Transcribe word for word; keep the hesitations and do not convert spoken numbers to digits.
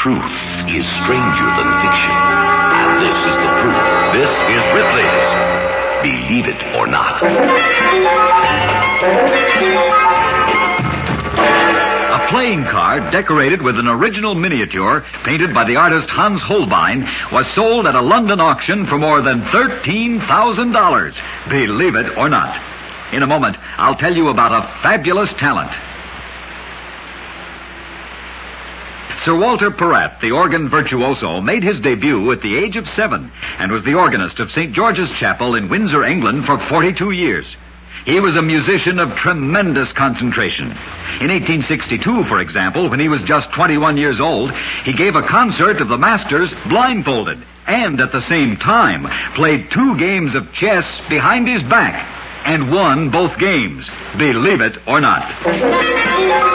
Truth is stranger than fiction. And this is the proof. This is Ripley's Believe It or Not. A playing card decorated with an original miniature painted by the artist Hans Holbein was sold at a London auction for more than thirteen thousand dollars. Believe it or not. In a moment, I'll tell you about a fabulous talent. Sir Walter Peratt, the organ virtuoso, made his debut at the age of seven and was the organist of Saint George's Chapel in Windsor, England for forty-two years. He was a musician of tremendous concentration. In eighteen sixty-two, for example, when he was just twenty-one years old, he gave a concert of the masters blindfolded and at the same time played two games of chess behind his back and won both games. Believe it or not.